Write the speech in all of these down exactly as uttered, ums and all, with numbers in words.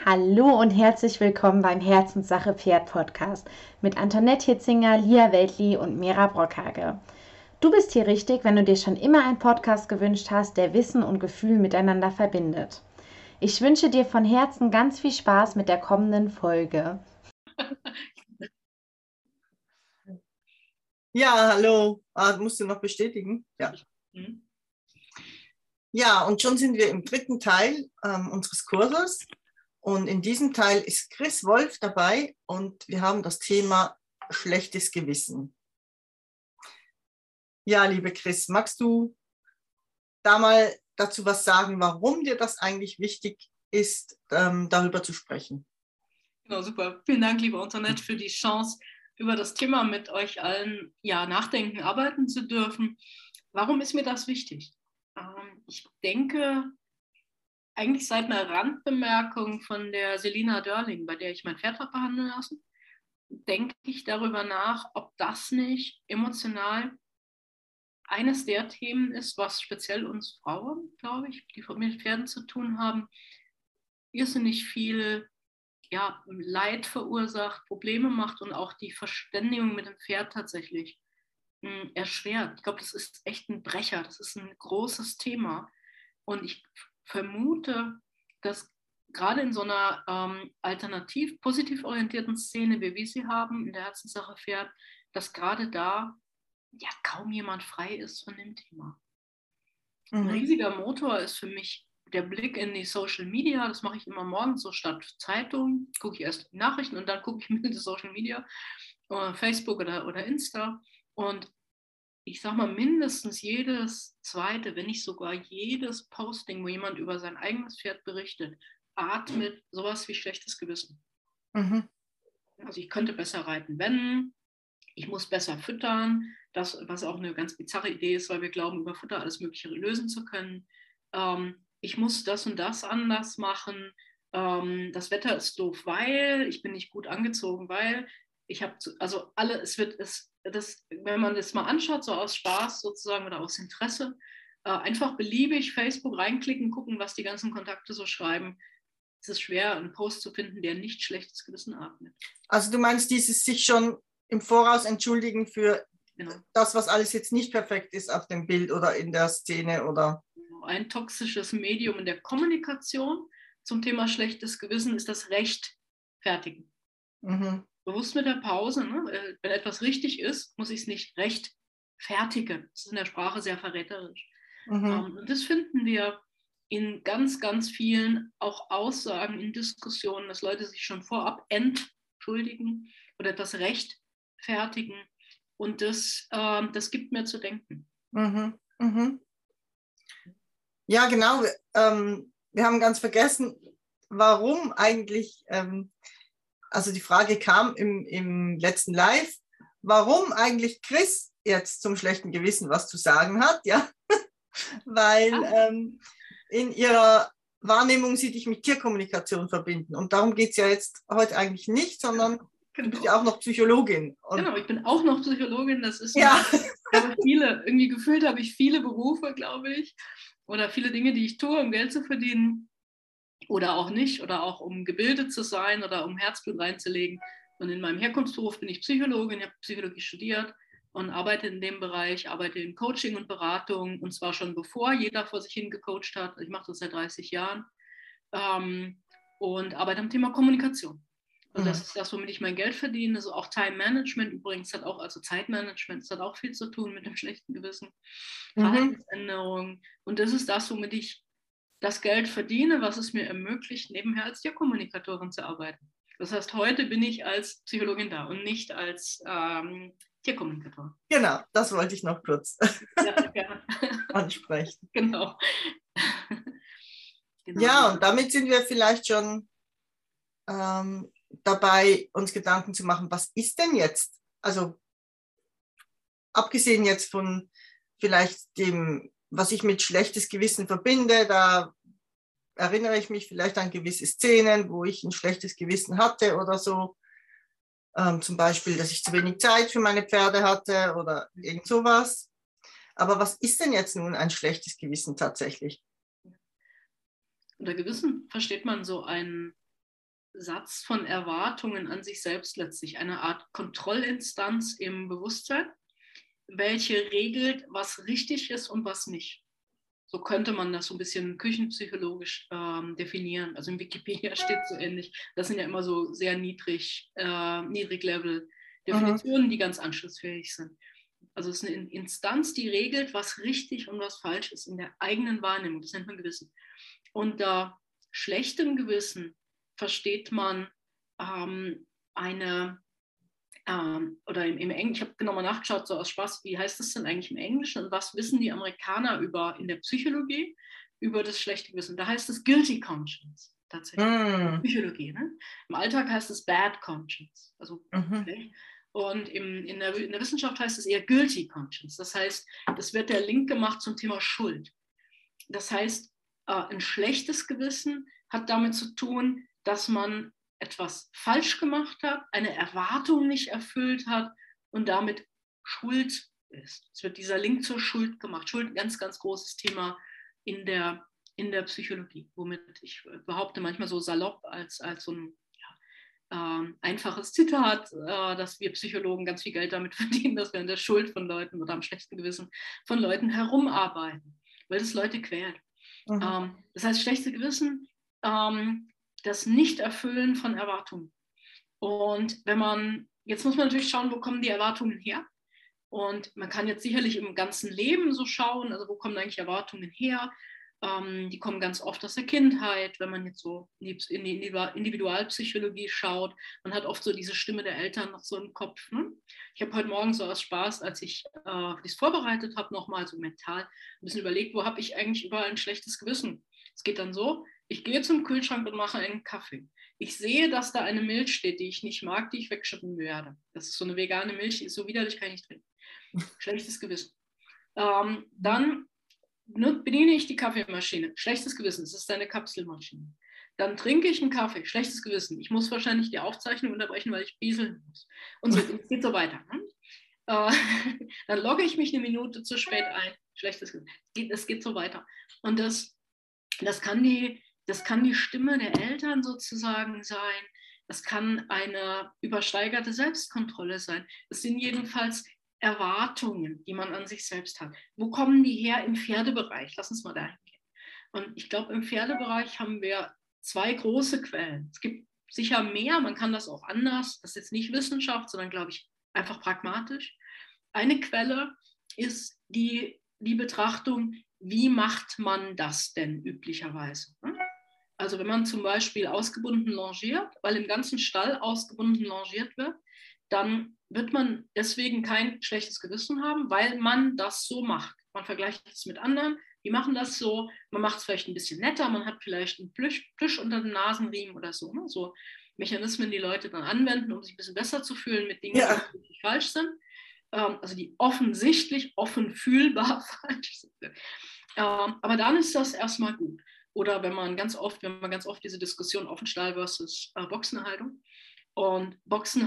Hallo und herzlich willkommen beim Herzenssache Pferd Podcast mit Antoinette Hitzinger, Lia Weltli und Mira Brockhage. Du bist hier richtig, wenn du dir schon immer einen Podcast gewünscht hast, der Wissen und Gefühl miteinander verbindet. Ich wünsche dir von Herzen ganz viel Spaß mit der kommenden Folge. Ja, hallo. Ah, musst du noch bestätigen? Ja. Mhm. Ja, und schon sind wir im dritten Teil ähm, unseres Kurses. Und in diesem Teil ist Chris Wolf dabei und wir haben das Thema schlechtes Gewissen. Ja, liebe Chris, magst du da mal dazu was sagen, warum dir das eigentlich wichtig ist, ähm, darüber zu sprechen? Genau, super. Vielen Dank, liebe Antoinette, für die Chance, über das Thema mit euch allen ja, nachdenken, arbeiten zu dürfen. Warum ist mir das wichtig? Ähm, ich denke, eigentlich seit einer Randbemerkung von der Selina Dörling, bei der ich mein Pferd habe behandeln lassen, denke ich darüber nach, ob das nicht emotional eines der Themen ist, was speziell uns Frauen, glaube ich, die mit Pferden zu tun haben, irrsinnig viel ja, Leid verursacht, Probleme macht und auch die Verständigung mit dem Pferd tatsächlich mh, erschwert. Ich glaube, das ist echt ein Brecher, das ist ein großes Thema. Und ich vermute, dass gerade in so einer ähm, alternativ positiv orientierten Szene, wie wir sie haben, in der Herzenssache Pferd, dass gerade da ja kaum jemand frei ist von dem Thema. Mhm. Ein riesiger Motor ist für mich der Blick in die Social Media. Das mache ich immer morgens so statt Zeitung. Gucke ich erst die Nachrichten und dann gucke ich mir die Social Media, äh, Facebook oder, oder Insta. Und ich sage mal, mindestens jedes zweite, wenn nicht sogar jedes Posting, wo jemand über sein eigenes Pferd berichtet, atmet sowas wie schlechtes Gewissen. Mhm. Also ich könnte besser reiten, wenn, ich muss besser füttern, das, was auch eine ganz bizarre Idee ist, weil wir glauben, über Futter alles Mögliche lösen zu können. Ähm, ich muss das und das anders machen. Ähm, das Wetter ist doof, weil ich bin nicht gut angezogen, weil ich habe, also alle, es wird, es, das, wenn man das mal anschaut, so aus Spaß sozusagen oder aus Interesse, äh, einfach beliebig Facebook reinklicken, gucken, was die ganzen Kontakte so schreiben. Es ist schwer, einen Post zu finden, der nicht schlechtes Gewissen atmet. Also du meinst dieses sich schon im Voraus entschuldigen für genau. das, was alles jetzt nicht perfekt ist auf dem Bild oder in der Szene oder... Ein toxisches Medium in der Kommunikation zum Thema schlechtes Gewissen ist das Rechtfertigen. Mhm. Bewusst mit der Pause, ne? Wenn etwas richtig ist, muss ich es nicht rechtfertigen. Das ist in der Sprache sehr verräterisch. Mhm. Und das finden wir in ganz, ganz vielen auch Aussagen in Diskussionen, dass Leute sich schon vorab entschuldigen oder etwas rechtfertigen. Und das, äh, das gibt mir zu denken. Mhm. Mhm. Ja, genau. Ähm, wir haben ganz vergessen, warum eigentlich, ähm, also die Frage kam im, im letzten Live, warum eigentlich Chris jetzt zum schlechten Gewissen was zu sagen hat, ja, weil ähm, in ihrer Wahrnehmung sie dich mit Tierkommunikation verbinden. Und darum geht es ja jetzt heute eigentlich nicht, sondern genau. Du bist ja auch noch Psychologin. Und genau, ich bin auch noch Psychologin. Das ist ja. Mein, viele, irgendwie gefühlt habe ich viele Berufe, glaube ich, oder viele Dinge, die ich tue, um Geld zu verdienen oder auch nicht, oder auch um gebildet zu sein oder um Herzblut reinzulegen. Und in meinem Herkunftsberuf bin ich Psychologin, ich habe Psychologie studiert und arbeite in dem Bereich, arbeite in Coaching und Beratung, und zwar schon bevor jeder vor sich hin gecoacht hat. Ich mache das seit dreißig Jahren ähm, und arbeite am Thema Kommunikation. Also das ist das, womit ich mein Geld verdiene. Also auch Time Management übrigens hat auch, also Zeitmanagement, das hat auch viel zu tun mit dem schlechten Gewissen. Mhm. Verhaltensänderung. Und das ist das, womit ich das Geld verdiene, was es mir ermöglicht, nebenher als Tierkommunikatorin zu arbeiten. Das heißt, heute bin ich als Psychologin da und nicht als ähm, Tierkommunikator. Genau, das wollte ich noch kurz ja, ja. ansprechen. Genau. Genau. Ja, und damit sind wir vielleicht schon ähm, dabei, uns Gedanken zu machen, was ist denn jetzt? Also abgesehen jetzt von vielleicht dem, was ich mit schlechtes Gewissen verbinde, da erinnere ich mich vielleicht an gewisse Szenen, wo ich ein schlechtes Gewissen hatte oder so. Ähm, zum Beispiel, dass ich zu wenig Zeit für meine Pferde hatte oder irgend sowas. Aber was ist denn jetzt nun ein schlechtes Gewissen tatsächlich? Unter Gewissen versteht man so ein Satz von Erwartungen an sich selbst letztlich, eine Art Kontrollinstanz im Bewusstsein, welche regelt, was richtig ist und was nicht. So könnte man das so ein bisschen küchenpsychologisch ähm, definieren. Also in Wikipedia steht so ähnlich. Das sind ja immer so sehr niedrig, äh, Niedriglevel-Definitionen, mhm. die ganz anschlussfähig sind. Also es ist eine Instanz, die regelt, was richtig und was falsch ist in der eigenen Wahrnehmung. Das nennt man Gewissen. Unter schlechtem Gewissen versteht man ähm, eine, ähm, oder im, im Englischen, ich habe genau mal nachgeschaut, so aus Spaß, wie heißt das denn eigentlich im Englischen und was wissen die Amerikaner über, in der Psychologie über das schlechte Gewissen? Da heißt es Guilty Conscience, tatsächlich. Mm. Psychologie, ne? Im Alltag heißt es Bad Conscience, also mhm. okay. Und im, in, der, in der Wissenschaft heißt es eher Guilty Conscience. Das heißt, es wird der Link gemacht zum Thema Schuld. Das heißt, ein schlechtes Gewissen hat damit zu tun, dass man etwas falsch gemacht hat, eine Erwartung nicht erfüllt hat und damit schuld ist. Es wird dieser Link zur Schuld gemacht. Schuld, ein ganz, ganz großes Thema in der, in der Psychologie, womit ich behaupte, manchmal so salopp als, als so ein ja, äh, einfaches Zitat, äh, dass wir Psychologen ganz viel Geld damit verdienen, dass wir an der Schuld von Leuten oder am schlechten Gewissen von Leuten herumarbeiten, weil das Leute quält. Mhm. Ähm, das heißt, schlechtes Gewissen, ähm, das Nicht-Erfüllen von Erwartungen. Und wenn man, jetzt muss man natürlich schauen, wo kommen die Erwartungen her? Und man kann jetzt sicherlich im ganzen Leben so schauen, also wo kommen eigentlich Erwartungen her? Ähm, die kommen ganz oft aus der Kindheit, wenn man jetzt so in die, in die Individualpsychologie schaut. Man hat oft so diese Stimme der Eltern noch so im Kopf. Ne? Ich habe heute Morgen so aus Spaß, als ich äh, das vorbereitet habe, nochmal so mental ein bisschen überlegt, wo habe ich eigentlich überall ein schlechtes Gewissen? Es geht dann so, ich gehe zum Kühlschrank und mache einen Kaffee. Ich sehe, dass da eine Milch steht, die ich nicht mag, die ich wegschütten werde. Das ist so eine vegane Milch, die ist so widerlich, kann ich nicht trinken. Schlechtes Gewissen. Ähm, dann bediene ich die Kaffeemaschine. Schlechtes Gewissen, es ist eine Kapselmaschine. Dann trinke ich einen Kaffee. Schlechtes Gewissen. Ich muss wahrscheinlich die Aufzeichnung unterbrechen, weil ich bieseln muss. Und so, es geht so weiter. Ne? Äh, dann logge ich mich eine Minute zu spät ein. Schlechtes Gewissen. Es geht, es geht so weiter. Und das, das, kann die, das kann die Stimme der Eltern sozusagen sein. Das kann eine übersteigerte Selbstkontrolle sein. Das sind jedenfalls Erwartungen, die man an sich selbst hat. Wo kommen die her im Pferdebereich? Lass uns mal dahin gehen. Und ich glaube, im Pferdebereich haben wir zwei große Quellen. Es gibt sicher mehr, man kann das auch anders. Das ist jetzt nicht Wissenschaft, sondern, glaube ich, einfach pragmatisch. Eine Quelle ist die, die Betrachtung, wie macht man das denn üblicherweise? Also wenn man zum Beispiel ausgebunden longiert, weil im ganzen Stall ausgebunden longiert wird, dann wird man deswegen kein schlechtes Gewissen haben, weil man das so macht. Man vergleicht es mit anderen, die machen das so, man macht es vielleicht ein bisschen netter, man hat vielleicht einen Plüsch, Plüsch unter den Nasenriemen oder so, ne? So Mechanismen, die Leute dann anwenden, um sich ein bisschen besser zu fühlen mit Dingen, ja. die wirklich falsch sind, ähm, also die offensichtlich, offen fühlbar falsch sind. Ähm, aber dann ist das erstmal gut. Oder wenn man ganz oft, wenn man ganz oft diese Diskussion Offenstall versus äh, Boxenhaltung, und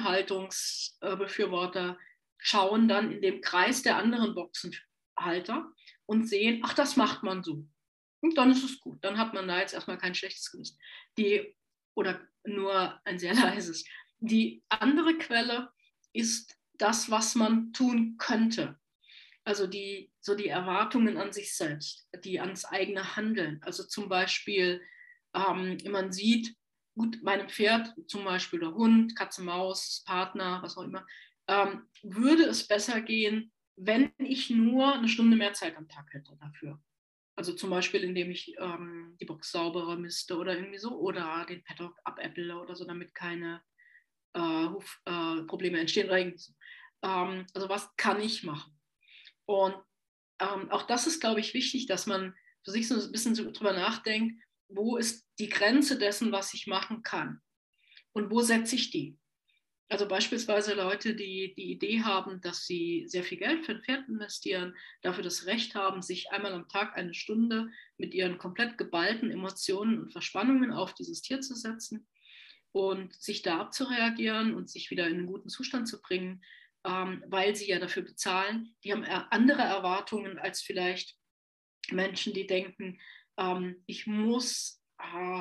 Boxenhaltungsbefürworter schauen dann in dem Kreis der anderen Boxenhalter und sehen, ach, das macht man so. Und dann ist es gut. Dann hat man da jetzt erstmal kein schlechtes Gewissen. Die, oder nur ein sehr leises. Die andere Quelle ist das, was man tun könnte. Also die, so die Erwartungen an sich selbst, die ans eigene Handeln. Also zum Beispiel, ähm, man sieht, gut, meinem Pferd, zum Beispiel der Hund, Katze, Maus, Partner, was auch immer, ähm, würde es besser gehen, wenn ich nur eine Stunde mehr Zeit am Tag hätte dafür. Also zum Beispiel, indem ich ähm, die Box sauberer misste oder irgendwie so, oder den Paddock abäpple oder so, damit keine äh, Hufprobleme äh, entstehen. Oder irgendwie so. ähm, also was kann ich machen? Und ähm, auch das ist, glaube ich, wichtig, dass man für sich so ein bisschen drüber nachdenkt, wo ist die Grenze dessen, was ich machen kann? Und wo setze ich die? Also beispielsweise Leute, die die Idee haben, dass sie sehr viel Geld für ein Pferd investieren, dafür das Recht haben, sich einmal am Tag eine Stunde mit ihren komplett geballten Emotionen und Verspannungen auf dieses Tier zu setzen und sich da abzureagieren und sich wieder in einen guten Zustand zu bringen, ähm, weil sie ja dafür bezahlen. Die haben andere Erwartungen als vielleicht Menschen, die denken, ähm, ich muss äh,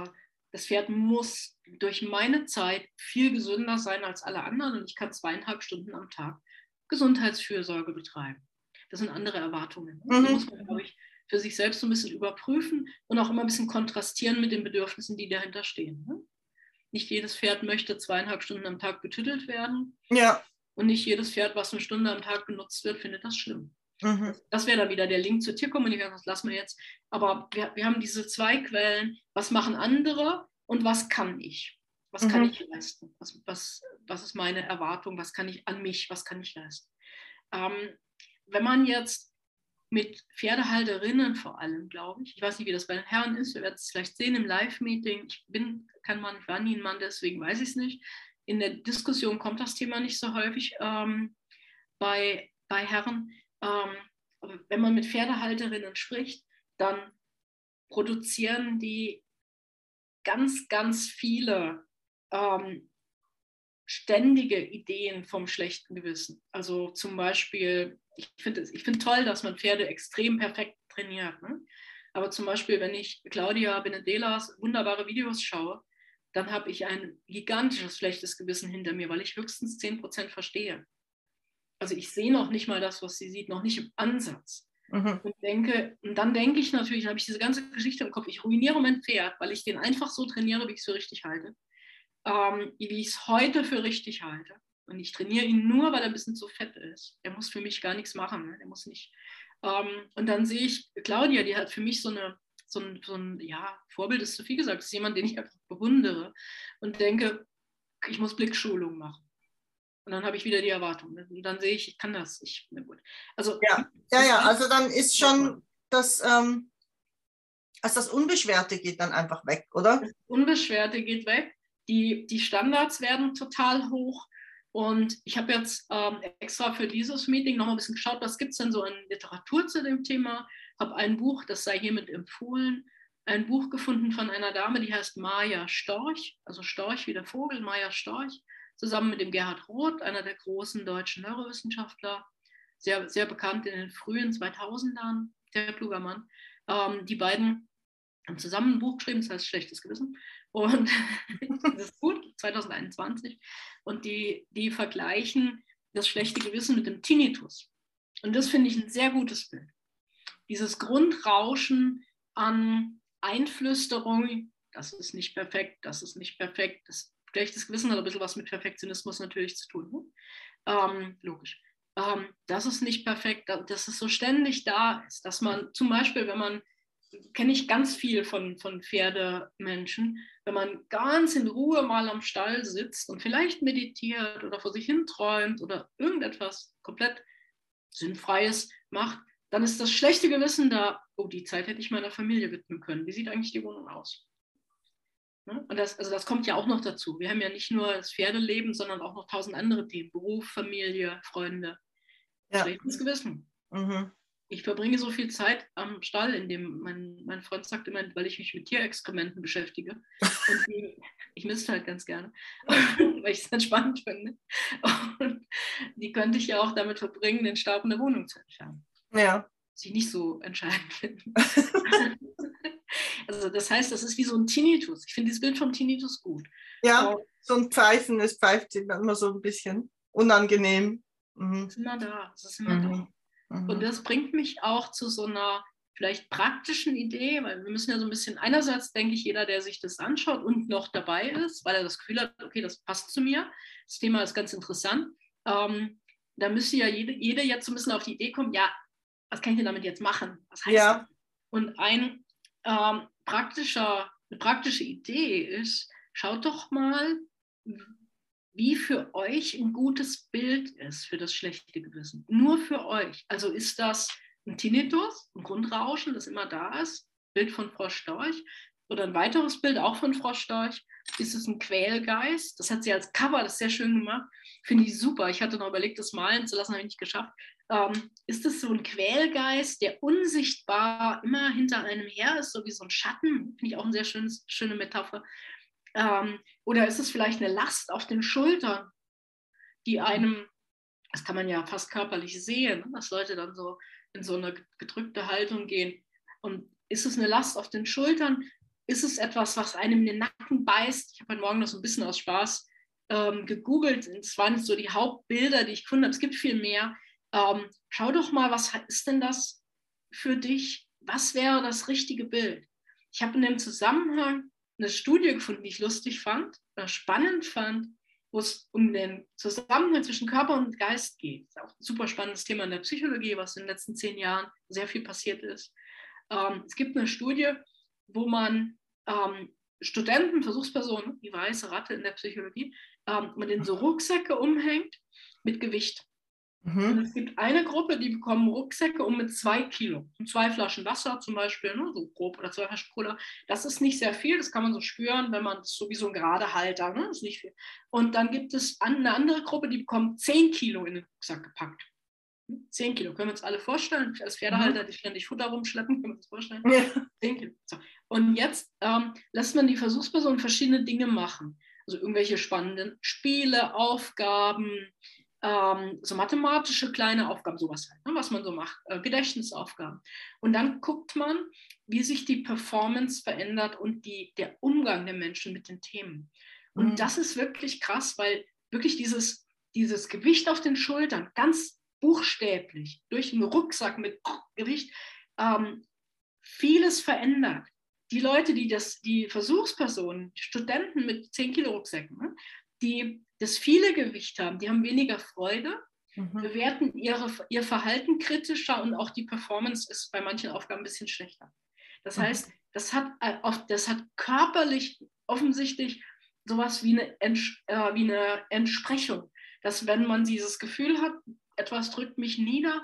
das Pferd muss durch meine Zeit viel gesünder sein als alle anderen und ich kann zweieinhalb Stunden am Tag Gesundheitsfürsorge betreiben. Das sind andere Erwartungen. Mhm. Die muss man, glaube ich, für sich selbst so ein bisschen überprüfen und auch immer ein bisschen kontrastieren mit den Bedürfnissen, die dahinter stehen. Nicht jedes Pferd möchte zweieinhalb Stunden am Tag betüttelt werden. Ja. Und nicht jedes Pferd, was eine Stunde am Tag benutzt wird, findet das schlimm. Mhm. Das wäre dann wieder der Link zur Tierkommunikation, das lassen wir jetzt. Aber wir, wir haben diese zwei Quellen, was machen andere und was kann ich? Was mhm. kann ich leisten? Was, was, was ist meine Erwartung? Was kann ich an mich? Was kann ich leisten? Ähm, wenn man jetzt mit Pferdehalterinnen vor allem, glaube ich, ich weiß nicht, wie das bei den Herren ist, wir werden es vielleicht sehen im Live-Meeting, ich bin kein Mann, ich war nie ein Mann, deswegen weiß ich es nicht. In der Diskussion kommt das Thema nicht so häufig ähm, bei, bei Herren. Ähm, aber wenn man mit Pferdehalterinnen spricht, dann produzieren die ganz, ganz viele ähm, ständige Ideen vom schlechten Gewissen. Also zum Beispiel, ich finde ich find toll, dass man Pferde extrem perfekt trainiert. Ne? Aber zum Beispiel, wenn ich Claudia Benedelas wunderbare Videos schaue, dann habe ich ein gigantisches schlechtes Gewissen hinter mir, weil ich höchstens zehn Prozent verstehe. Also ich sehe noch nicht mal das, was sie sieht, noch nicht im Ansatz. Mhm. Und, denke, und dann denke ich natürlich, habe ich diese ganze Geschichte im Kopf, ich ruiniere mein Pferd, weil ich den einfach so trainiere, wie ich es für richtig halte. Ähm, wie ich es heute für richtig halte. Und ich trainiere ihn nur, weil er ein bisschen zu fett ist. Er muss für mich gar nichts machen. Ne? Er muss nicht. Ähm, und dann sehe ich Claudia, die hat für mich so eine, so ein, so ein ja, Vorbild ist zu viel gesagt, das ist jemand, den ich einfach bewundere und denke, ich muss Blickschulung machen. Und dann habe ich wieder die Erwartung. Und dann sehe ich, ich kann das. Ich, na gut. Also, ja, ja, ja, also dann ist schon das, ähm, also das Unbeschwerte geht dann einfach weg, oder? Das Unbeschwerte geht weg. Die, die Standards werden total hoch und ich habe jetzt ähm, extra für dieses Meeting noch mal ein bisschen geschaut, was gibt es denn so an Literatur zu dem Thema, habe ein Buch, das sei hiermit empfohlen, ein Buch gefunden von einer Dame, die heißt Maja Storch, also Storch wie der Vogel, Maja Storch, zusammen mit dem Gerhard Roth, einer der großen deutschen Neurowissenschaftler, sehr, sehr bekannt in den frühen zweitausendern, sehr kluger Mann. Ähm, die beiden haben zusammen ein Buch geschrieben, das heißt Schlechtes Gewissen. Und das ist gut, zwanzig einundzwanzig. Und die, die vergleichen das schlechte Gewissen mit dem Tinnitus. Und das finde ich ein sehr gutes Bild. Dieses Grundrauschen an Einflüsterung, das ist nicht perfekt, das ist nicht perfekt. Das schlechtes Gewissen hat ein bisschen was mit Perfektionismus natürlich zu tun. Ne? Ähm, logisch. Ähm, das ist nicht perfekt, dass es so ständig da ist, dass man zum Beispiel, wenn man kenne ich ganz viel von, von Pferdemenschen, wenn man ganz in Ruhe mal am Stall sitzt und vielleicht meditiert oder vor sich hin träumt oder irgendetwas komplett Sinnfreies macht, dann ist das schlechte Gewissen da, oh, die Zeit hätte ich meiner Familie widmen können. Wie sieht eigentlich die Wohnung aus? Und das, also das kommt ja auch noch dazu. Wir haben ja nicht nur das Pferdeleben, sondern auch noch tausend andere Themen. Beruf, Familie, Freunde. Ja. Schlechtes Gewissen. Mhm. Ich verbringe so viel Zeit am Stall, in dem mein, mein Freund sagt immer, weil ich mich mit Tierexkrementen beschäftige. Und die, ich misste halt ganz gerne, weil ich es dann spannend finde. Und die könnte ich ja auch damit verbringen, den Staub in der Wohnung zu entfernen. Ja. Was ich nicht so entscheidend finde. Also das heißt, das ist wie so ein Tinnitus. Ich finde dieses Bild vom Tinnitus gut. Ja, und so ein Pfeifen, es pfeift immer so ein bisschen unangenehm. Mhm. Es ist immer da, es ist immer mhm. da. Und das bringt mich auch zu so einer vielleicht praktischen Idee, weil wir müssen ja so ein bisschen, einerseits denke ich, jeder, der sich das anschaut und noch dabei ist, weil er das Gefühl hat, okay, das passt zu mir, das Thema ist ganz interessant, ähm, da müsste ja jede, jede jetzt so ein bisschen auf die Idee kommen, ja, was kann ich denn damit jetzt machen? Was heißt ja. das? Und ein ähm, praktischer, eine praktische Idee ist, schaut doch mal, wie für euch ein gutes Bild ist für das schlechte Gewissen. Nur für euch. Also ist das ein Tinnitus, ein Grundrauschen, das immer da ist, Bild von Frau Storch, oder ein weiteres Bild auch von Frau Storch, ist es ein Quälgeist, das hat sie als Cover, das ist sehr schön gemacht, finde ich super, ich hatte noch überlegt, das malen zu lassen, habe ich nicht geschafft. Ähm, ist es so ein Quälgeist, der unsichtbar immer hinter einem her ist, so wie so ein Schatten, finde ich auch eine sehr schönes, schöne Metapher. Ähm, oder ist es vielleicht eine Last auf den Schultern, die einem, das kann man ja fast körperlich sehen, dass Leute dann so in so eine gedrückte Haltung gehen. Und ist es eine Last auf den Schultern? ist es etwas, was einem in den Nacken beißt? Ich habe heute Morgen noch so ein bisschen aus Spaß ähm, gegoogelt. Es waren so die Hauptbilder, die ich gefunden habe. Es gibt viel mehr. Ähm, schau doch mal, was ist denn das für dich? Was wäre das richtige Bild? Ich habe in dem Zusammenhang eine Studie gefunden, die ich lustig fand, oder spannend fand, wo es um den Zusammenhang zwischen Körper und Geist geht. Das ist auch ein super spannendes Thema in der Psychologie, was in den letzten zehn Jahren sehr viel passiert ist. Ähm, es gibt eine Studie, wo man ähm, Studenten, Versuchspersonen, die weiße Ratte in der Psychologie, ähm, man denen so Rucksäcke umhängt mit Gewicht. Mhm. Und es gibt eine Gruppe, die bekommen Rucksäcke um mit zwei Kilo. Und zwei Flaschen Wasser zum Beispiel, ne, so grob, oder zwei Flaschen Cola. Das ist nicht sehr viel, das kann man so spüren, wenn man so wie so ein gerade Halter, ne, das ist nicht viel. Und dann gibt es eine andere Gruppe, die bekommen zehn Kilo in den Rucksack gepackt. zehn Kilo, können wir uns alle vorstellen. Als Pferdehalter, die ständig Futter rumschleppen, können wir uns vorstellen. Ja. zehn Kilo. So. Und jetzt ähm, lässt man die Versuchspersonen verschiedene Dinge machen. Also irgendwelche spannenden Spiele, Aufgaben, ähm, so mathematische kleine Aufgaben, sowas halt, ne, was man so macht, äh, Gedächtnisaufgaben. Und dann guckt man, wie sich die Performance verändert und die, der Umgang der Menschen mit den Themen. Und mhm. das ist wirklich krass, weil wirklich dieses, dieses Gewicht auf den Schultern, ganz buchstäblich, durch einen Rucksack mit Gewicht, ähm, vieles verändert. Die Leute, die das, die Versuchspersonen, die Studenten mit zehn Kilo Rucksäcken, ne, die das viele Gewicht haben, die haben weniger Freude, mhm. bewerten ihre, ihr Verhalten kritischer und auch die Performance ist bei manchen Aufgaben ein bisschen schlechter. Das mhm. heißt, das hat, das hat körperlich offensichtlich sowas wie eine, Ents, äh, wie eine Entsprechung, dass wenn man dieses Gefühl hat, etwas drückt mich nieder,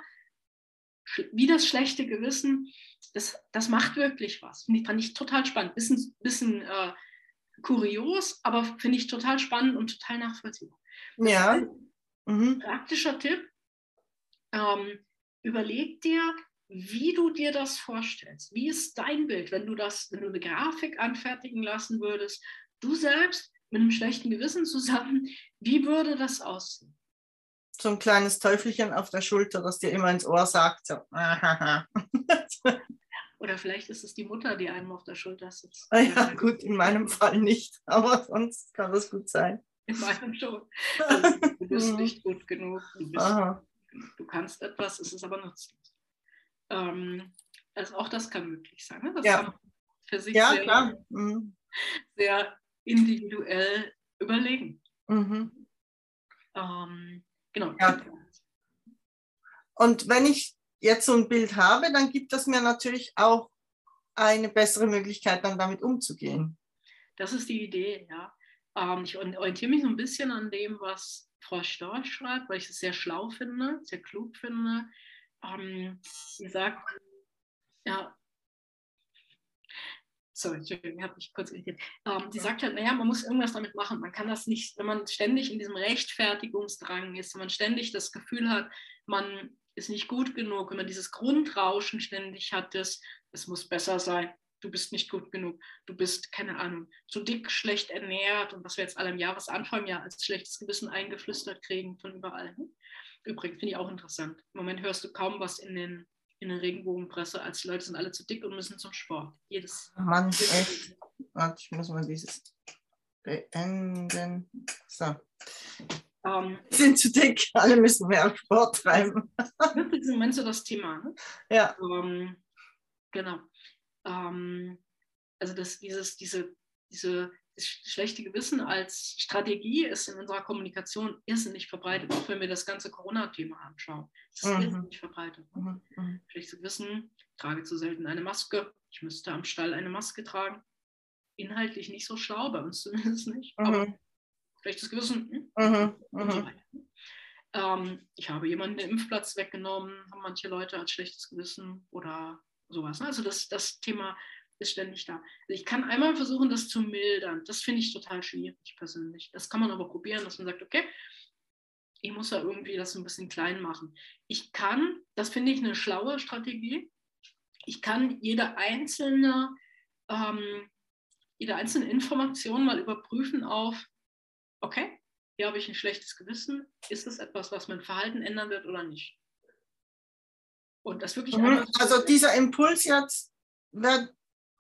wie das schlechte Gewissen, das, das macht wirklich was. Finde ich, fand ich total spannend. Bisschen, bisschen äh, kurios, aber finde ich total spannend und total nachvollziehbar. Das ja. ist ein mhm. praktischer Tipp. Ähm, überleg dir, wie du dir das vorstellst. Wie ist dein Bild, wenn du das, wenn du eine Grafik anfertigen lassen würdest, du selbst mit einem schlechten Gewissen zusammen, wie würde das aussehen? So ein kleines Teufelchen auf der Schulter, das dir immer ins Ohr sagt. So. Oder vielleicht ist es die Mutter, die einem auf der Schulter sitzt. Ja, gut, in meinem Fall nicht, aber sonst kann das gut sein. In meinem schon. Also, du bist nicht gut genug, du, bist, du kannst etwas, es ist aber nutzlos. Ähm, also auch das kann möglich sein. Ne? Das ja, kann man für sich ja, sehr, klar. Mhm. sehr individuell überlegen. Mhm. Ähm, genau. Ja. Und wenn ich jetzt so ein Bild habe, dann gibt das mir natürlich auch eine bessere Möglichkeit, dann damit umzugehen. Das ist die Idee, ja. Ähm, ich orientiere mich so ein bisschen an dem, was Frau Storch schreibt, weil ich es sehr schlau finde, sehr klug finde. Ähm, sie sagt, ja, sorry, Entschuldigung, ich habe mich kurz irritiert. Ähm, sie sagt halt, naja, man muss irgendwas damit machen. Man kann das nicht, wenn man ständig in diesem Rechtfertigungsdrang ist, wenn man ständig das Gefühl hat, man ist nicht gut genug, wenn man dieses Grundrauschen ständig hat, das, es muss besser sein, du bist nicht gut genug, du bist, keine Ahnung, zu dick, schlecht ernährt und was wir jetzt alle im Jahresanfang ja als schlechtes Gewissen eingeflüstert kriegen von überall. Übrigens finde ich auch interessant. Im Moment hörst du kaum was in den in der Regenbogenpresse, als die Leute sind alle zu dick und müssen zum Sport. Jedes Mann, echt. Warte, ich muss mal dieses beenden. So. Um, sind zu dick, alle müssen mehr Sport treiben. Das ist im Moment so das Thema. Ne? Ja. Um, genau. Um, also das, dieses, diese, diese das schlechte Gewissen als Strategie ist in unserer Kommunikation irrsinnig verbreitet, auch wenn wir das ganze Corona-Thema anschauen. Es ist mhm. irrsinnig verbreitet. Ne? Mhm. Schlechtes Gewissen, ich trage zu selten eine Maske, ich müsste am Stall eine Maske tragen. Inhaltlich nicht so schlau, bei uns zumindest nicht, mhm. aber schlechtes Gewissen hm? mhm. und so weiter. Ähm, ich habe jemanden den Impfplatz weggenommen, haben manche Leute als schlechtes Gewissen oder sowas. Also das, das Thema ist ständig da. Ich kann einmal versuchen, das zu mildern. Das finde ich total schwierig persönlich. Das kann man aber probieren, dass man sagt, okay, ich muss da irgendwie das ein bisschen klein machen. Ich kann, das finde ich eine schlaue Strategie, ich kann jede einzelne, ähm, jede einzelne Information mal überprüfen auf, okay, hier habe ich ein schlechtes Gewissen, ist das etwas, was mein Verhalten ändern wird oder nicht? Und das wirklich mhm. Also dieser Impuls jetzt wird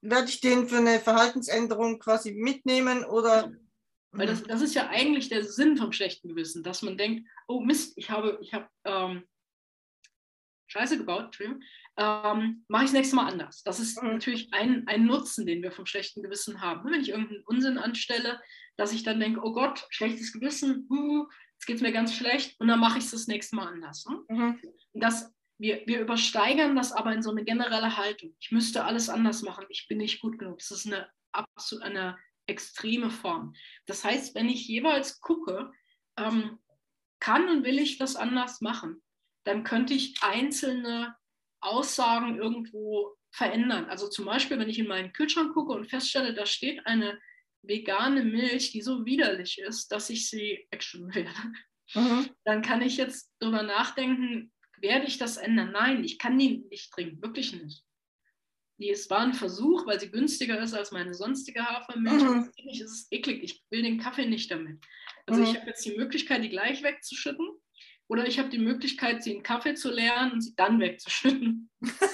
werde ich den für eine Verhaltensänderung quasi mitnehmen oder? Weil das, das ist ja eigentlich der Sinn vom schlechten Gewissen, dass man denkt, oh Mist, ich habe, ich habe ähm, Scheiße gebaut, Entschuldigung, ähm, mache ich das nächste Mal anders. Das ist mhm. natürlich ein, ein Nutzen, den wir vom schlechten Gewissen haben. Wenn ich irgendeinen Unsinn anstelle, dass ich dann denke, oh Gott, schlechtes Gewissen, uh, jetzt geht es mir ganz schlecht und dann mache ich es das nächste Mal anders. Ne? Mhm. Das, wir, wir übersteigern das aber in so eine generelle Haltung. Ich müsste alles anders machen, ich bin nicht gut genug. Das ist eine, absolut, eine extreme Form. Das heißt, wenn ich jeweils gucke, ähm, kann und will ich das anders machen, dann könnte ich einzelne Aussagen irgendwo verändern. Also zum Beispiel, wenn ich in meinen Kühlschrank gucke und feststelle, da steht eine vegane Milch, die so widerlich ist, dass ich sie wegschwimmen werde, mhm. dann kann ich jetzt darüber nachdenken, werde ich das ändern? Nein, ich kann die nicht trinken, wirklich nicht. Die, es war ein Versuch, weil sie günstiger ist als meine sonstige Hafermilch. Mhm. Es ist eklig, ich will den Kaffee nicht damit. Also mhm. ich habe jetzt die Möglichkeit, die gleich wegzuschütten. Oder ich habe die Möglichkeit, sie in Kaffee zu leeren und sie dann wegzuschütten.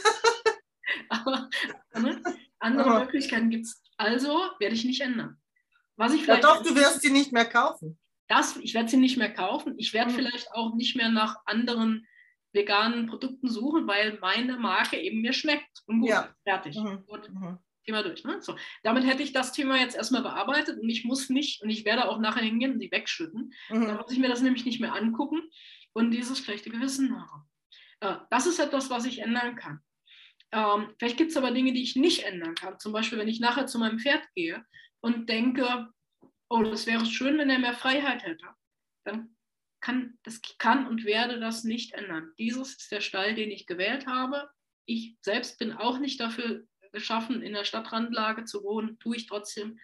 Aber ne, andere Aha. Möglichkeiten gibt es. Also werde ich nicht ändern. Was ich vielleicht ja doch, du wirst sie nicht mehr kaufen. Das, ich werde sie nicht mehr kaufen. Ich werde mhm. vielleicht auch nicht mehr nach anderen veganen Produkten suchen, weil meine Marke eben mir schmeckt. Und gut, ja. fertig. Mhm. Gut. Mhm. Thema durch. Ne? So. Damit hätte ich das Thema jetzt erstmal bearbeitet und ich muss nicht, und ich werde auch nachher hingehen und sie wegschütten. Mhm. Dann muss ich mir das nämlich nicht mehr angucken und dieses schlechte Gewissen haben. Äh, das ist etwas, was ich ändern kann. Ähm, vielleicht gibt es aber Dinge, die ich nicht ändern kann. Zum Beispiel, wenn ich nachher zu meinem Pferd gehe und denke, oh, das wäre schön, wenn er mehr Freiheit hätte. Dann kann, das kann und werde das nicht ändern. Dieses ist der Stall, den ich gewählt habe. Ich selbst bin auch nicht dafür geschaffen, in der Stadtrandlage zu wohnen, tue ich trotzdem.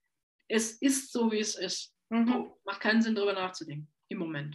Es ist so, wie es ist. Mhm. Oh, macht keinen Sinn, darüber nachzudenken, im Moment.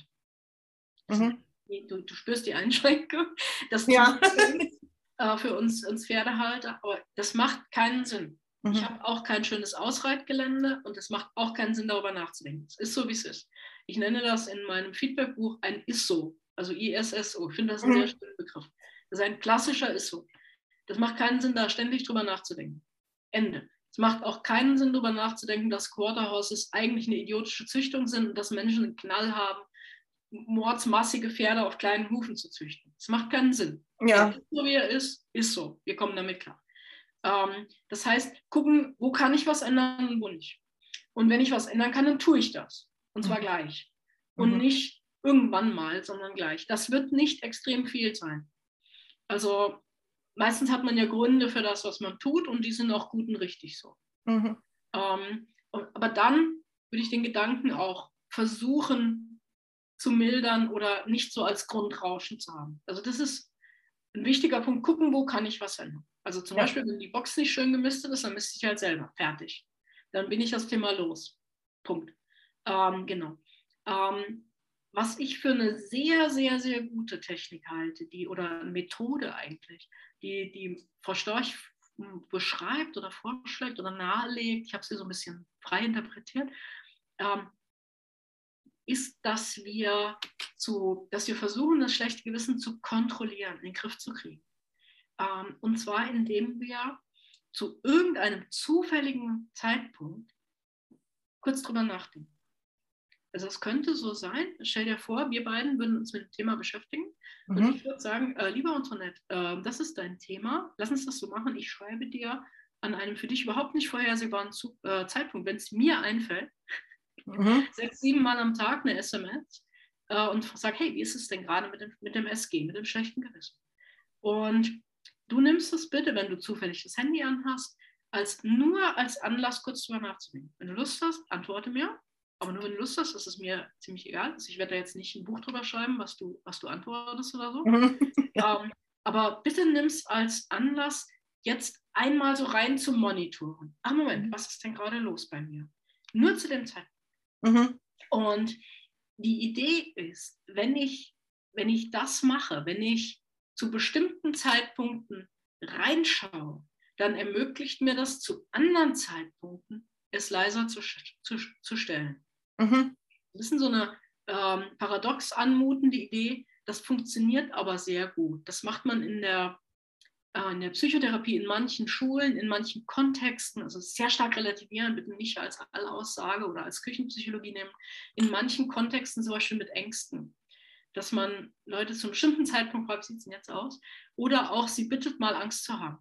Mhm. Du, du spürst die Einschränkung, das ja. äh, für uns, uns Pferdehalter, aber das macht keinen Sinn. Mhm. Ich habe auch kein schönes Ausreitgelände und es macht auch keinen Sinn, darüber nachzudenken. Es ist so, wie es ist. Ich nenne das in meinem Feedbackbuch ein Isso, also I S S O. Ich finde das ein mhm. sehr schöner Begriff. Das ist ein klassischer Isso. Das macht keinen Sinn, da ständig drüber nachzudenken. Ende. Es macht auch keinen Sinn, darüber nachzudenken, dass Quarter Horses eigentlich eine idiotische Züchtung sind und dass Menschen einen Knall haben, mordsmassige Pferde auf kleinen Hufen zu züchten. Das macht keinen Sinn. Ja. Ist so, wie er ist, ist so. Wir kommen damit klar. Ähm, das heißt, gucken, wo kann ich was ändern und wo nicht. Und wenn ich was ändern kann, dann tue ich das. Und zwar mhm. gleich. Und mhm. nicht irgendwann mal, sondern gleich. Das wird nicht extrem viel sein. Also meistens hat man ja Gründe für das, was man tut, und die sind auch gut und richtig so. Mhm. Ähm, aber dann würde ich den Gedanken auch versuchen zu mildern oder nicht so als Grundrauschen zu haben. Also das ist ein wichtiger Punkt. Gucken, wo kann ich was ändern. Also zum ja. Beispiel, wenn die Box nicht schön gemistet ist, dann misste ich halt selber. Fertig. Dann bin ich das Thema los. Punkt. Ähm, genau. Ähm, was ich für eine sehr, sehr, sehr gute Technik halte, die, oder Methode eigentlich, die, die Frau Storch beschreibt oder vorschlägt oder nahelegt, ich habe sie so ein bisschen frei interpretiert, ähm, ist, dass wir, zu, dass wir versuchen, das schlechte Gewissen zu kontrollieren, in den Griff zu kriegen. Ähm, und zwar, indem wir zu irgendeinem zufälligen Zeitpunkt kurz drüber nachdenken. Also es könnte so sein, stell dir vor, wir beiden würden uns mit dem Thema beschäftigen mhm. und ich würde sagen, äh, lieber Antoinette, äh, das ist dein Thema, lass uns das so machen, ich schreibe dir an einem für dich überhaupt nicht vorhersehbaren Zu- äh, Zeitpunkt, wenn es mir einfällt, mhm. sechs, sieben Mal am Tag eine S M S äh, und sag, hey, wie ist es denn gerade mit dem, mit dem S G, mit dem schlechten Gewissen? Und du nimmst es bitte, wenn du zufällig das Handy anhast, als, nur als Anlass, kurz drüber nachzudenken. Wenn du Lust hast, antworte mir. Aber nur wenn du Lust hast, ist es mir ziemlich egal. Also ich werde da jetzt nicht ein Buch drüber schreiben, was du, was du antwortest oder so. ähm, aber bitte nimm es als Anlass, jetzt einmal so rein zu monitoren. Ach Moment, was ist denn gerade los bei mir? Nur zu dem Zeitpunkt. Mhm. Und die Idee ist, wenn ich, wenn ich das mache, wenn ich zu bestimmten Zeitpunkten reinschaue, dann ermöglicht mir das zu anderen Zeitpunkten, es leiser zu, zu, zu stellen. Mhm. Das ist so eine ähm, paradox anmutende Idee, das funktioniert aber sehr gut. Das macht man in der in der Psychotherapie, in manchen Schulen, in manchen Kontexten, also sehr stark relativieren, bitte nicht als Allaussage oder als Küchenpsychologie nehmen, in manchen Kontexten zum Beispiel mit Ängsten, dass man Leute zu einem bestimmten Zeitpunkt fragt, wie sieht es denn jetzt aus, oder auch sie bittet mal Angst zu haben.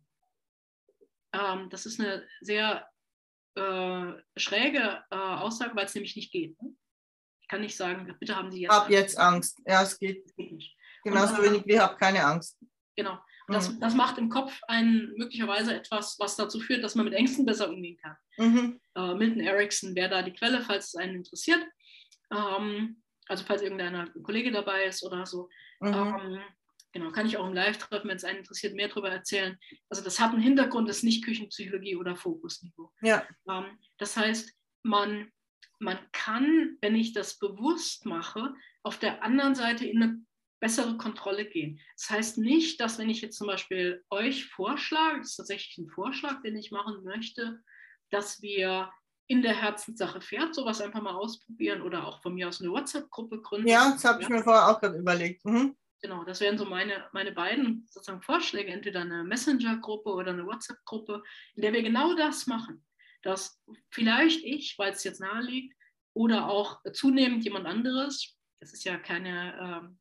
Ähm, das ist eine sehr äh, schräge äh, Aussage, weil es nämlich nicht geht. Ne? Ich kann nicht sagen, bitte haben Sie jetzt Hab Angst. jetzt Angst. Ja, es geht. Das geht nicht. Genauso wenig wie hab keine Angst. Genau. Das, das macht im Kopf einen möglicherweise etwas, was dazu führt, dass man mit Ängsten besser umgehen kann. Mhm. Äh, Milton Erickson wäre da die Quelle, falls es einen interessiert. Ähm, also falls irgendeiner Kollege dabei ist oder so. Mhm. Ähm, genau, kann ich auch im Live-Treffen, wenn es einen interessiert, mehr darüber erzählen. Also das hat einen Hintergrund, das ist nicht Küchenpsychologie oder Fokusniveau. Ja. Ähm, das heißt, man, man kann, wenn ich das bewusst mache, auf der anderen Seite in eine bessere Kontrolle gehen. Das heißt nicht, dass wenn ich jetzt zum Beispiel euch vorschlage, das ist tatsächlich ein Vorschlag, den ich machen möchte, dass wir in der Herzenssache Pferd sowas einfach mal ausprobieren oder auch von mir aus eine WhatsApp-Gruppe gründen. Ja, das habe ich mir vorher auch gerade überlegt. Mhm. Genau, das wären so meine, meine beiden sozusagen Vorschläge, entweder eine Messenger-Gruppe oder eine WhatsApp-Gruppe, in der wir genau das machen. Dass vielleicht ich, weil es jetzt nahe liegt, oder auch zunehmend jemand anderes, das ist ja keine... Ähm,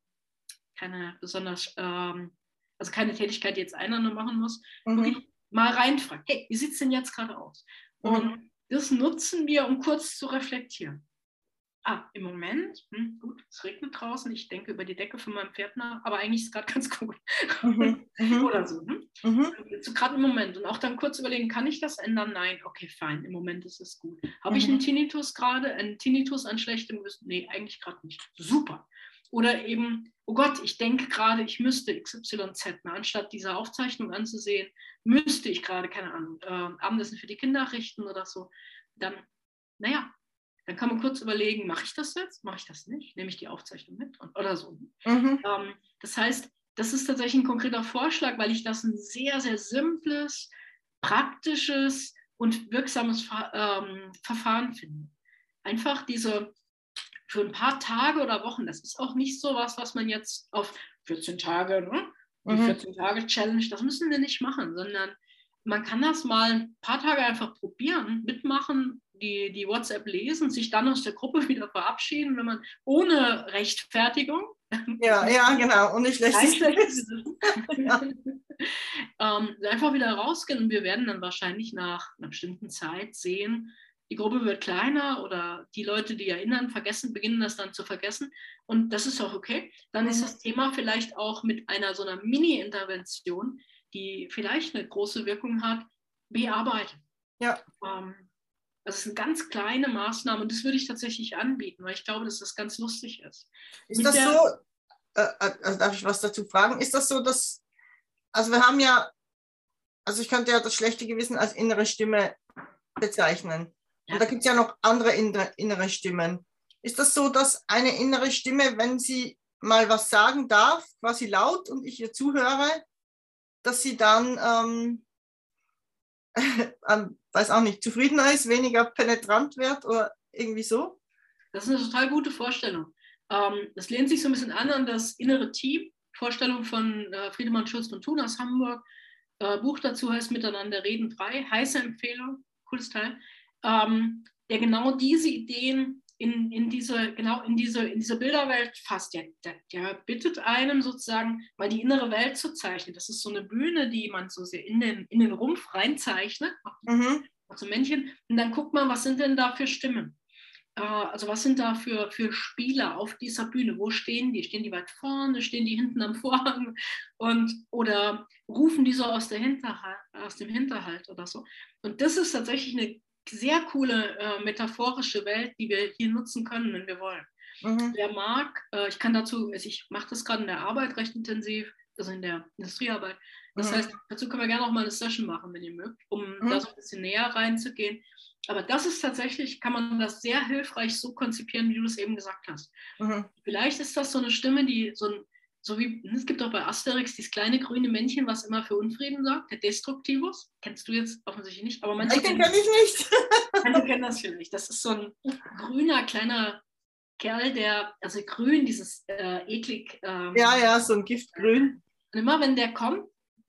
keine besonders, ähm, also keine Tätigkeit, die jetzt einer nur machen muss, mhm. wirklich mal reinfragt, hey, wie sieht es denn jetzt gerade aus? Und mhm. das nutzen wir, um kurz zu reflektieren. Ah, im Moment, hm, gut, es regnet draußen, ich denke über die Decke von meinem Pferd nach, aber eigentlich ist es gerade ganz gut. Mhm. Oder so. Hm? Mhm. So gerade im Moment. Und auch dann kurz überlegen, kann ich das ändern? Nein, okay, fein, im Moment ist es gut. Habe mhm. ich einen Tinnitus gerade, einen Tinnitus an schlechtem Gewissen? Nee, eigentlich gerade nicht. Super. Oder eben, oh Gott, ich denke gerade, ich müsste X Y Z, ne, anstatt diese Aufzeichnung anzusehen, müsste ich gerade, keine Ahnung, äh, Abendessen für die Kinder richten oder so. Dann, naja, dann kann man kurz überlegen, mache ich das jetzt, mache ich das nicht, nehme ich die Aufzeichnung mit und, oder so. Mhm. Ähm, das heißt, das ist tatsächlich ein konkreter Vorschlag, weil ich das ein sehr, sehr simples, praktisches und wirksames Ver- ähm, Verfahren finde. Einfach diese für ein paar Tage oder Wochen, das ist auch nicht so was, was man jetzt auf vierzehn Tage, ne? Die mhm. vierzehn-Tage-Challenge, das müssen wir nicht machen, sondern man kann das mal ein paar Tage einfach probieren, mitmachen, die, die WhatsApp lesen, sich dann aus der Gruppe wieder verabschieden, wenn man ohne Rechtfertigung. Ja, ja, genau, ohne schlechtes Gewissen. Ja. ähm, einfach wieder rausgehen und wir werden dann wahrscheinlich nach einer bestimmten Zeit sehen, die Gruppe wird kleiner oder die Leute, die erinnern, vergessen, beginnen das dann zu vergessen. Und das ist auch okay. Dann ist das Thema vielleicht auch mit einer so einer Mini-Intervention, die vielleicht eine große Wirkung hat, bearbeitet. Ja. Ähm, das ist eine ganz kleine Maßnahme und das würde ich tatsächlich anbieten, weil ich glaube, dass das ganz lustig ist. Ist mit das so, äh, also darf ich was dazu fragen, ist das so, dass, also wir haben ja, also ich könnte ja das schlechte Gewissen als innere Stimme bezeichnen. Und da gibt es ja noch andere innere Stimmen. Ist das so, dass eine innere Stimme, wenn sie mal was sagen darf, quasi laut und ich ihr zuhöre, dass sie dann, ähm, weiß auch nicht, zufriedener ist, weniger penetrant wird oder irgendwie so? Das ist eine total gute Vorstellung. Ähm, das lehnt sich so ein bisschen an an das innere Team. Vorstellung von äh, Friedemann Schulz von Thun aus Hamburg. Äh, Buch dazu heißt Miteinander reden frei. Heiße Empfehlung, cooles Teil. Ähm, der genau diese Ideen in, in, diese, genau in, diese, in diese Bilderwelt fasst. Der, der, der bittet einem sozusagen mal die innere Welt zu zeichnen. Das ist so eine Bühne, die man so sehr in den, in den Rumpf reinzeichnet, mhm. also Männchen, und dann guckt man, was sind denn da für Stimmen? Äh, also was sind da für, für Spieler auf dieser Bühne? Wo stehen die? Stehen die weit vorne? Stehen die hinten am Vorhang? Und, oder rufen die so aus, der Hinterhalt, aus dem Hinterhalt oder so? Und das ist tatsächlich eine sehr coole äh, metaphorische Welt, die wir hier nutzen können, wenn wir wollen. Mhm. Wer mag, äh, ich kann dazu, also ich mache das gerade in der Arbeit recht intensiv, also in der Industriearbeit. Das mhm. heißt, dazu können wir gerne auch mal eine Session machen, wenn ihr mögt, um mhm. da so ein bisschen näher reinzugehen. Aber das ist tatsächlich, kann man das sehr hilfreich so konzipieren, wie du das eben gesagt hast. Mhm. Vielleicht ist das so eine Stimme, die so ein, so wie, es gibt auch bei Asterix dieses kleine grüne Männchen, was immer für Unfrieden sorgt, der Destruktivus. Kennst du jetzt offensichtlich nicht, aber manche kennen kenn ich nicht. Manche kennen das vielleicht. Das ist so ein grüner, kleiner Kerl, der, also grün, dieses äh, eklig. Ähm, ja, ja, so ein Giftgrün. Und immer wenn der kommt,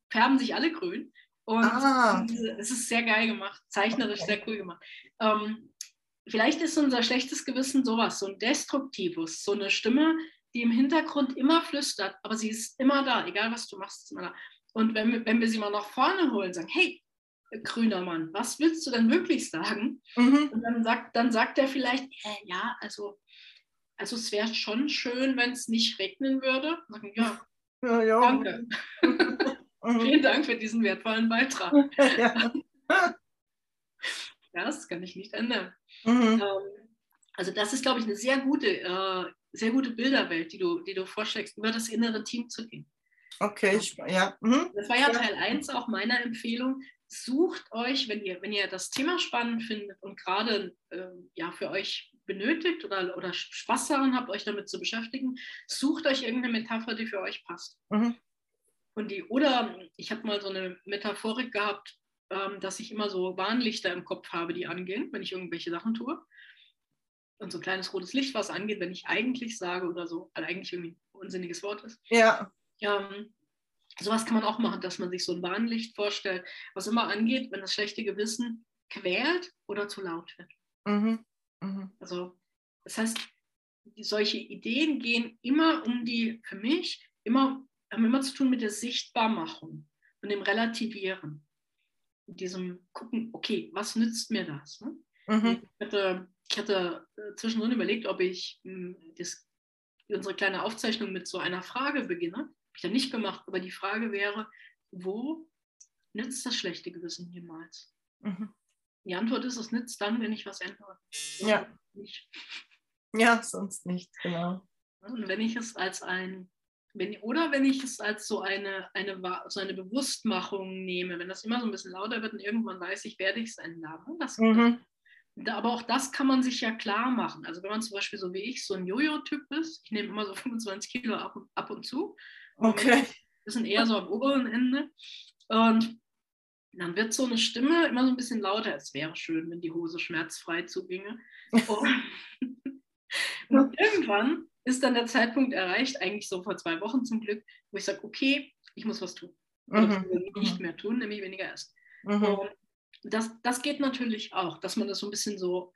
färben sich alle grün. Und Ah. es ist sehr geil gemacht, zeichnerisch Okay. sehr cool gemacht. Ähm, vielleicht ist unser schlechtes Gewissen sowas, so ein destruktives, so eine Stimme, die im Hintergrund immer flüstert, aber sie ist immer da, egal was du machst, ist immer da. Und wenn wir, wenn wir sie mal nach vorne holen, sagen, hey, grüner Mann, was willst du denn wirklich sagen? Mhm. Und dann sagt, dann sagt er vielleicht, äh, ja, also, also es wäre schon schön, wenn es nicht regnen würde. Sagen, ja, Ja, ja. danke. Mhm. Vielen Dank für diesen wertvollen Beitrag. Ja. Ja, das kann ich nicht ändern. Mhm. Ähm, also das ist, glaube ich, eine sehr gute, äh, sehr gute Bilderwelt, die du, die du vorschlägst, über das innere Team zu gehen. Okay, ja. Mhm. Das war ja Ja. Teil eins auch meiner Empfehlung. Sucht euch, wenn ihr, wenn ihr das Thema spannend findet und gerade äh, ja, für euch benötigt oder, oder Spaß daran habt, euch damit zu beschäftigen, sucht euch irgendeine Metapher, die für euch passt. Mhm. Und die, oder ich habe mal so eine Metaphorik gehabt, ähm, dass ich immer so Warnlichter im Kopf habe, die angehen, wenn ich irgendwelche Sachen tue. Und so ein kleines rotes Licht, was angeht, wenn ich eigentlich sage oder so, weil eigentlich irgendwie ein unsinniges Wort ist. Ja. Ähm, sowas kann man auch machen, dass man sich so ein Warnlicht vorstellt, was immer angeht, wenn das schlechte Gewissen quält oder zu laut wird. Mhm. Mhm. Also das heißt, die, solche Ideen gehen immer um die, für mich, immer, haben immer zu tun mit der Sichtbarmachung und dem Relativieren. Mit diesem Gucken, okay, was nützt mir das? Ne? Mhm. Ich hatte, ich hatte zwischendrin überlegt, ob ich mh, das, unsere kleine Aufzeichnung mit so einer Frage beginne. Habe ich dann nicht gemacht, aber die Frage wäre, wo nützt das schlechte Gewissen jemals? Mhm. Die Antwort ist, es nützt dann, wenn ich was ändere. Ja. Nicht. Ja, sonst nicht, genau. Und wenn ich es als ein, wenn, oder wenn ich es als so eine, eine, so eine Bewusstmachung nehme, wenn das immer so ein bisschen lauter wird und irgendwann weiß ich, werde ich es ändern. Das, Mhm. aber auch das kann man sich ja klar machen. Also wenn man zum Beispiel so wie ich so ein Jojo-Typ ist, ich nehme immer so fünfundzwanzig Kilo ab und, ab und zu. Okay. Wir sind eher so am oberen Ende. Und dann wird so eine Stimme immer so ein bisschen lauter. Es wäre schön, wenn die Hose schmerzfrei zuginge. Und, und irgendwann ist dann der Zeitpunkt erreicht, eigentlich so vor zwei Wochen zum Glück, wo ich sage, okay, ich muss was tun. Oder Mhm. nicht mehr tun, nämlich weniger essen. Mhm. Und das, das geht natürlich auch, dass man das so ein bisschen so,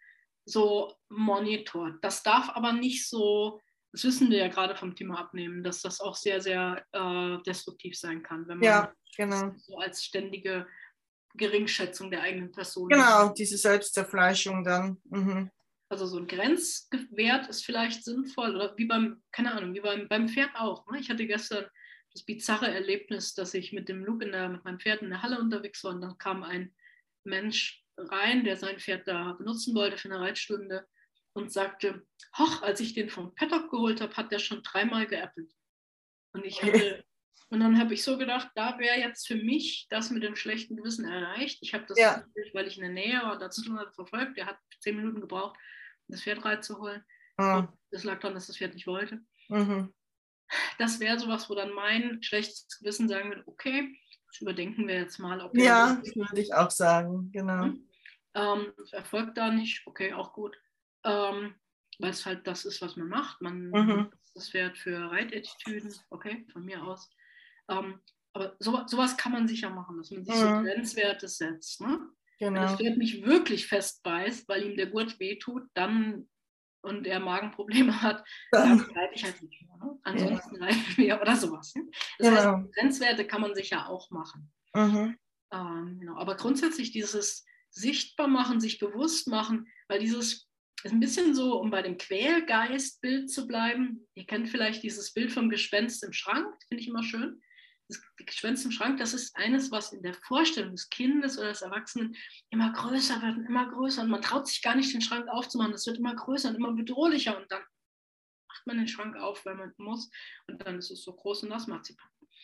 so monitort. Das darf aber nicht so, das wissen wir ja gerade vom Thema Abnehmen, dass das auch sehr, sehr äh, destruktiv sein kann, wenn man Ja, genau. so als ständige Geringschätzung der eigenen Person. Genau, diese Selbstzerfleischung dann. Mhm. Also so ein Grenzwert ist vielleicht sinnvoll, oder wie beim, keine Ahnung, wie beim, beim Pferd auch. Ne? Ich hatte gestern das bizarre Erlebnis, dass ich mit dem Luke in der, mit meinem Pferd in der Halle unterwegs war und dann kam ein Mensch rein, der sein Pferd da benutzen wollte für eine Reitstunde und sagte, hoch, als ich den vom Paddock geholt habe, hat der schon dreimal geäppelt. Und ich hatte, und dann habe ich so gedacht, da wäre jetzt für mich das mit dem schlechten Gewissen erreicht. Ich habe das, Ja. natürlich, weil ich in der Nähe war, dazu tun hatte, verfolgt. Der hat zehn Minuten gebraucht, um das Pferd reinzuholen. Ah. Und das lag daran, dass das Pferd nicht wollte. Mhm. Das wäre sowas, wo dann mein schlechtes Gewissen sagen würde, okay, das überdenken wir jetzt mal. Ob wir Ja, das würde ich auch sagen, genau. hm? ähm, erfolgt da nicht, okay, auch gut. Ähm, weil es halt das ist, was man macht. Man Mhm. das Pferd für Reitattitüden, okay, von mir aus. Ähm, aber so, sowas kann man sicher machen, dass man sich so Mhm. Grenzwerte setzt. Ne? Wenn Genau. das Pferd nicht wirklich festbeißt, weil ihm der Gurt wehtut, dann und er Magenprobleme hat, dann Dann. reite ich halt nicht mehr. Ne? Ansonsten ja. reiten wir oder sowas. Ne? Das Genau. heißt, Grenzwerte kann man sicher auch machen. Mhm. Ähm, genau. Aber grundsätzlich dieses sichtbar machen, sich bewusst machen, weil dieses ist ein bisschen so, um bei dem Quälgeistbild zu bleiben. Ihr kennt vielleicht dieses Bild vom Gespenst im Schrank, finde ich immer schön. Das Gespenst im Schrank, das ist eines, was in der Vorstellung des Kindes oder des Erwachsenen immer größer wird und immer größer. Und man traut sich gar nicht, den Schrank aufzumachen. Das wird immer größer und immer bedrohlicher. Und dann macht man den Schrank auf, weil man muss. Und dann ist es so groß und das Marzipan.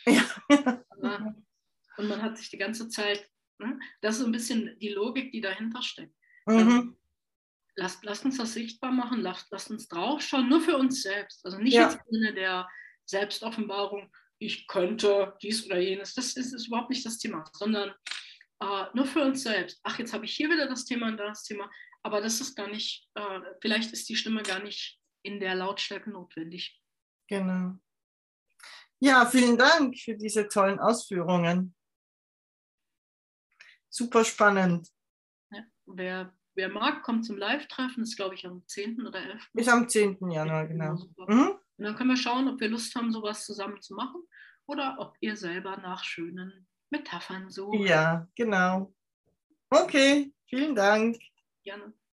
Ja. Und man hat sich die ganze Zeit, ne? Das ist so ein bisschen die Logik, die dahinter steckt. Mhm. Also, lasst, lasst uns das sichtbar machen, lasst, lasst uns draufschauen, nur für uns selbst. Also nicht Ja. jetzt im Sinne der Selbstoffenbarung, ich könnte dies oder jenes, das ist, ist überhaupt nicht das Thema, sondern äh, nur für uns selbst. Ach, jetzt habe ich hier wieder das Thema und das Thema, aber das ist gar nicht, äh, vielleicht ist die Stimme gar nicht in der Lautstärke notwendig. Genau. Ja, vielen Dank für diese tollen Ausführungen. super spannend. Ja, wer, wer mag, kommt zum Live-Treffen. Das ist, glaube ich, am zehnten oder elften Bis am zehnten Januar, genau. Super. Mhm. Und dann können wir schauen, ob wir Lust haben, sowas zusammen zu machen oder ob ihr selber nach schönen Metaphern sucht. Ja, genau. Okay, vielen Dank. Gerne.